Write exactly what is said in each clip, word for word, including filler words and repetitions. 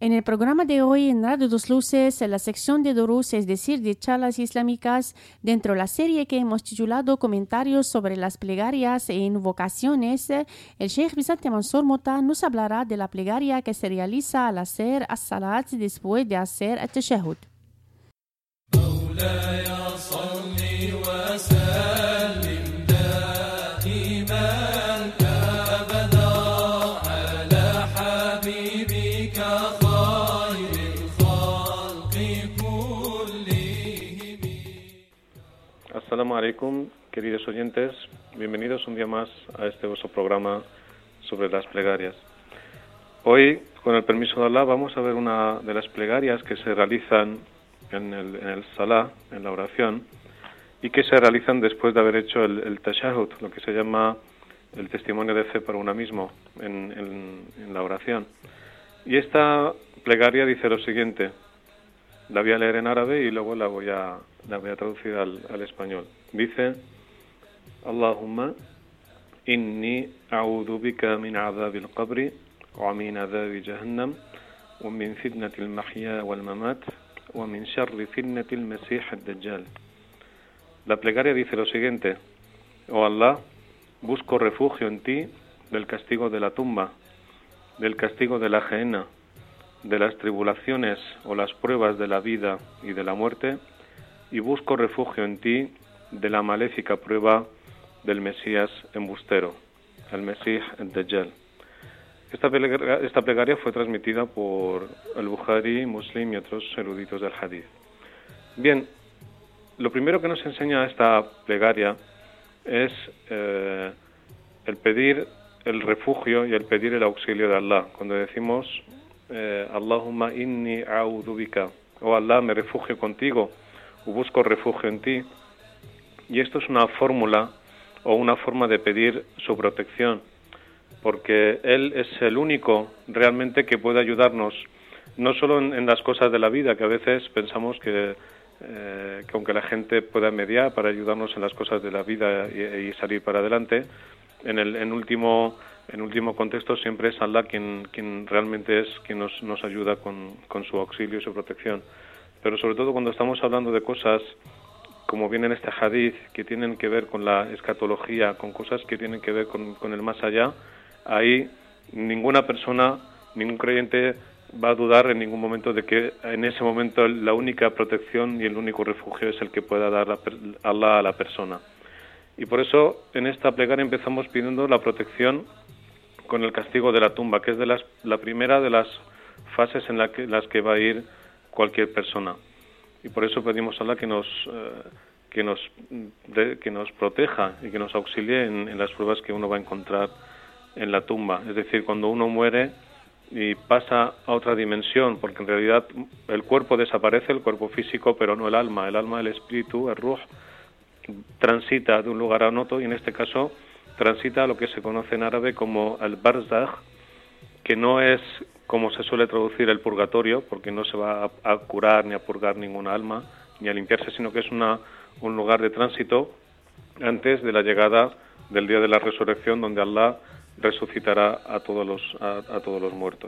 En el programa de hoy en Radio Dos Luces, en la sección de Durús, es decir, de charlas islámicas, dentro de la serie que hemos titulado Comentarios sobre las plegarias e invocaciones, el Sheikh Vicente Mansour Mota nos hablará de la plegaria que se realiza al hacer as-salat después de hacer el tashahhud. Assalamu alaikum, queridos oyentes, bienvenidos un día más a este vuestro programa sobre las plegarias. Hoy, con el permiso de Allah, vamos a ver una de las plegarias que se realizan en el, en el salah, en la oración, y que se realizan después de haber hecho el, el tashahhud, lo que se llama el testimonio de fe para uno mismo en, en, en la oración. Y esta plegaria dice lo siguiente. La voy a leer en árabe y luego la voy a, la voy a traducir al, al español. Dice: Allahumma inni a'udhu bika min adhabil qabri wa min adhabi jahannam wa min fitnatil mahya wal mamat wa min sharri fitnatil masih ad-dajjal. La plegaria dice lo siguiente: Oh Allah, busco refugio en ti del castigo de la tumba, del castigo de la gehenna, de las tribulaciones o las pruebas de la vida y de la muerte, y busco refugio en ti de la maléfica prueba del Mesías embustero, el Mesíh ad-Dajjal. Esta plegaria, esta plegaria fue transmitida por el Bukhari, Muslim y otros eruditos del Hadith. Bien, lo primero que nos enseña esta plegaria es eh, el pedir el refugio y el pedir el auxilio de Allah. Cuando decimos Eh, Allahumma inni a'udhu bika, oh Allah, me refugio contigo, o busco refugio en ti. Y esto es una fórmula o una forma de pedir su protección, porque Él es el único realmente que puede ayudarnos, no solo en, en las cosas de la vida, que a veces pensamos que, eh, que aunque la gente pueda mediar para ayudarnos en las cosas de la vida y, y salir para adelante, en el en último En último contexto siempre es Allah quien, quien realmente es quien nos, nos ayuda con, con su auxilio y su protección. Pero sobre todo cuando estamos hablando de cosas, como viene en este hadith, que tienen que ver con la escatología, con cosas que tienen que ver con, con el más allá, ahí ninguna persona, ningún creyente va a dudar en ningún momento de que en ese momento la única protección y el único refugio es el que pueda dar la, Allah a la persona. Y por eso en esta plegaria empezamos pidiendo la protección con el castigo de la tumba, que es de las, la primera de las fases en la que, las que va a ir cualquier persona. Y por eso pedimos a Allah que nos, eh, que nos, de, que nos proteja y que nos auxilie en, en las pruebas que uno va a encontrar en la tumba. Es decir, cuando uno muere y pasa a otra dimensión, porque en realidad el cuerpo desaparece, el cuerpo físico, pero no el alma. El alma, el espíritu, el ruh, transita de un lugar a otro, y en este caso transita a lo que se conoce en árabe como el barzakh, que no es como se suele traducir el purgatorio, porque no se va a, a curar ni a purgar ninguna alma, ni a limpiarse, sino que es una, un lugar de tránsito antes de la llegada del día de la resurrección, donde Allah resucitará a todos los, a, a todos los muertos.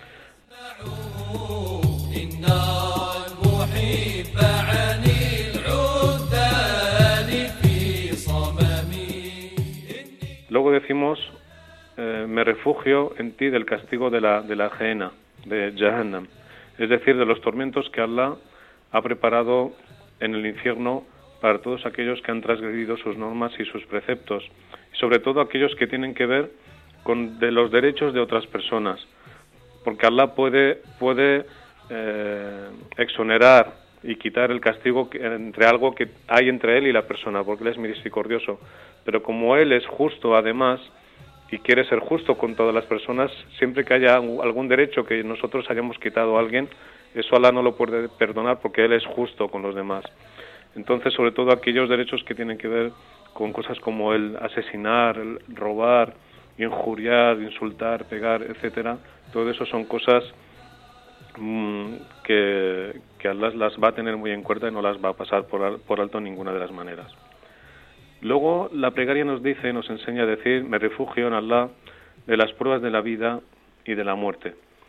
Luego decimos, eh, me refugio en ti del castigo de la, de la gehenna, de Jahannam, es decir, de los tormentos que Allah ha preparado en el infierno para todos aquellos que han transgredido sus normas y sus preceptos, y sobre todo aquellos que tienen que ver con de los derechos de otras personas, porque Allah puede, puede eh, exonerar y quitar el castigo que, entre algo que hay entre él y la persona, porque él es misericordioso. Pero como él es justo además y quiere ser justo con todas las personas, siempre que haya algún derecho que nosotros hayamos quitado a alguien, eso Allah no lo puede perdonar porque él es justo con los demás. Entonces, sobre todo aquellos derechos que tienen que ver con cosas como el asesinar, el robar, injuriar, insultar, pegar, etcétera, todo eso son cosas mmm, que, que Allah las va a tener muy en cuenta y no las va a pasar por, por alto en ninguna de las maneras. Luego la plegaria nos dice, nos enseña a decir, me refugio en Allah de las pruebas de la vida y de la muerte.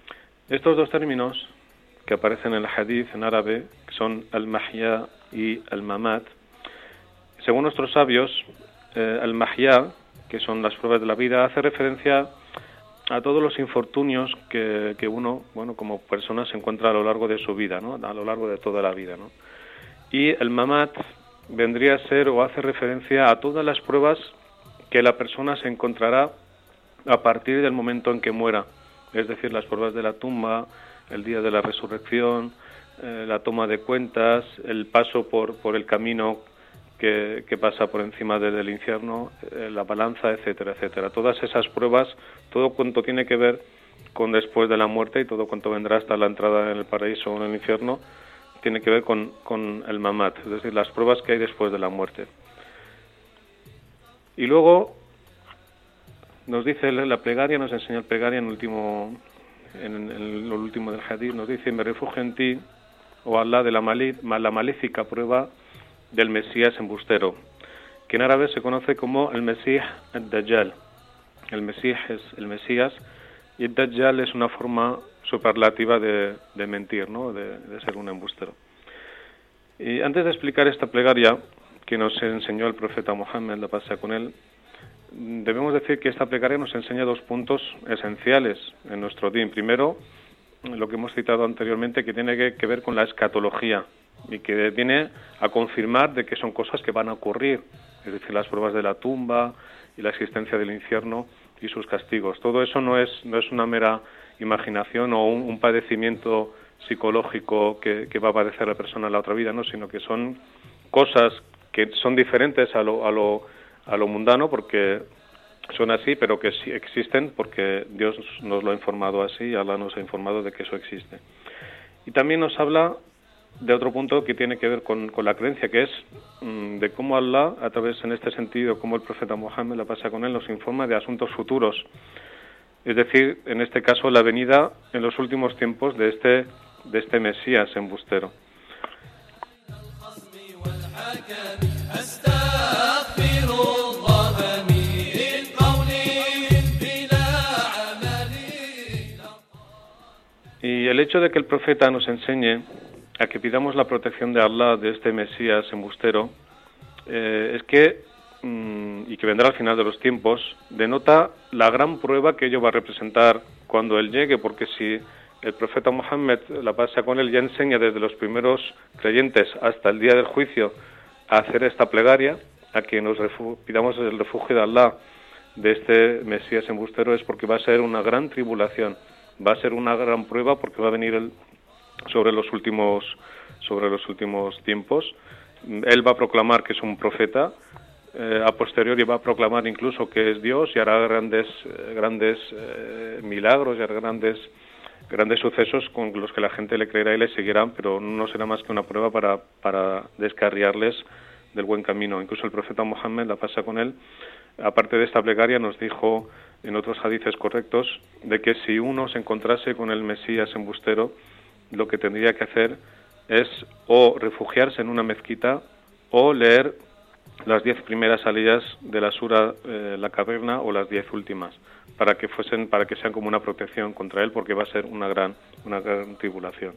Estos dos términos que aparecen en el hadith en árabe, que son al-mahya y al-mamat, según nuestros sabios, eh, al-mahya, que son las pruebas de la vida, hace referencia a todos los infortunios que, que uno, bueno, como persona se encuentra a lo largo de su vida, ¿no? A lo largo de toda la vida, ¿no? Y el mamat vendría a ser o hace referencia a todas las pruebas que la persona se encontrará a partir del momento en que muera, es decir, las pruebas de la tumba, el día de la resurrección, eh, la toma de cuentas, el paso por, por el camino que, que pasa por encima de, del infierno, eh, la balanza, etcétera, etcétera. Todas esas pruebas, todo cuanto tiene que ver con después de la muerte y todo cuanto vendrá hasta la entrada en el paraíso o en el infierno, tiene que ver con, con el mamat, es decir, las pruebas que hay después de la muerte. Y luego nos dice la plegaria, nos enseña el plegaria en último... En, en lo último del hadith, nos dice: me refugio en ti, oh Allah, de la, mali, la maléfica prueba del Mesías embustero, que en árabe se conoce como el Mesías al-Dajjal. El Mesías es el Mesías y el Dajjal es una forma superlativa de, de mentir, ¿no? de, de ser un embustero. Y antes de explicar esta plegaria que nos enseñó el profeta Muhammad, la paz sea con él, debemos decir que esta plegaria nos enseña dos puntos esenciales en nuestro din. Primero, lo que hemos citado anteriormente, que tiene que, que ver con la escatología y que viene a confirmar de que son cosas que van a ocurrir, es decir, las pruebas de la tumba y la existencia del infierno y sus castigos. Todo eso no es, no es una mera imaginación o un, un padecimiento psicológico que, que va a padecer la persona en la otra vida, no, sino que son cosas que son diferentes a lo, a lo a lo mundano, porque son así, pero que sí existen, porque Dios nos lo ha informado así, Allah nos ha informado de que eso existe. Y también nos habla de otro punto que tiene que ver con, con la creencia, que es mmm, de cómo Allah, a través, en este sentido, como el profeta Muhammad, la pasa con él, nos informa de asuntos futuros. Es decir, en este caso, la venida en los últimos tiempos de este, de este Mesías embustero. Y el hecho de que el profeta nos enseñe a que pidamos la protección de Allah de este Mesías embustero, eh, es que, mmm, y que vendrá al final de los tiempos, denota la gran prueba que ello va a representar cuando él llegue, porque si el profeta Muhammad, la paz sea con él, ya enseña desde los primeros creyentes hasta el día del juicio a hacer esta plegaria, a que nos refu- pidamos el refugio de Allah de este Mesías embustero, es porque va a ser una gran tribulación. Va a ser una gran prueba porque va a venir el, sobre los últimos sobre los últimos tiempos. Él va a proclamar que es un profeta, eh, a posteriori va a proclamar incluso que es Dios y hará grandes eh, grandes eh, milagros y hará grandes grandes sucesos con los que la gente le creerá y le seguirá, pero no será más que una prueba para para descarriarles del buen camino. Incluso el profeta Muhammad, la pasa con él, aparte de esta plegaria, nos dijo en otros hadices correctos de que si uno se encontrase con el Mesías embustero, lo que tendría que hacer es o refugiarse en una mezquita o leer las diez primeras salidas de la sura eh, la caverna o las diez últimas, para que fuesen, para que sean como una protección contra él, porque va a ser una gran, una gran tribulación.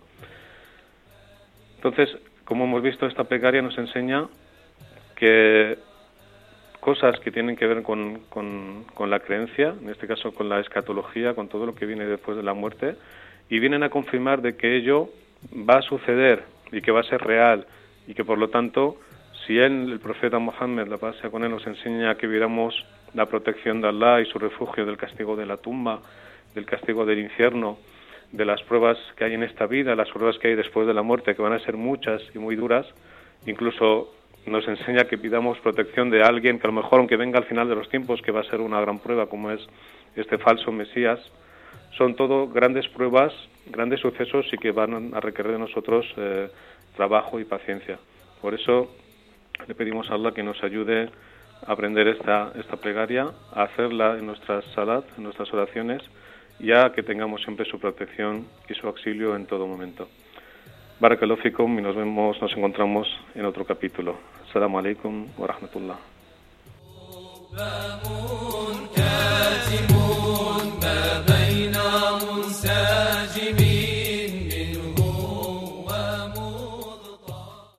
Entonces, como hemos visto, esta plegaria nos enseña que cosas que tienen que ver con, con, con la creencia, en este caso con la escatología, con todo lo que viene después de la muerte, y vienen a confirmar de que ello va a suceder y que va a ser real, y que por lo tanto, si él, el profeta Muhammad, la paz sea con él, nos enseña que viéramos la protección de Allah y su refugio del castigo de la tumba, del castigo del infierno, de las pruebas que hay en esta vida, las pruebas que hay después de la muerte, que van a ser muchas y muy duras, incluso nos enseña que pidamos protección de alguien que a lo mejor, aunque venga al final de los tiempos, que va a ser una gran prueba, como es este falso Mesías, son todo grandes pruebas, grandes sucesos y que van a requerir de nosotros eh, trabajo y paciencia. Por eso le pedimos a Allah que nos ayude a aprender esta, esta plegaria, a hacerla en nuestras salat, en nuestras oraciones, y a que tengamos siempre su protección y su auxilio en todo momento. Barakallahu fikum, y nos vemos, nos encontramos en otro capítulo. Assalamu alaikum wa rahmatullah.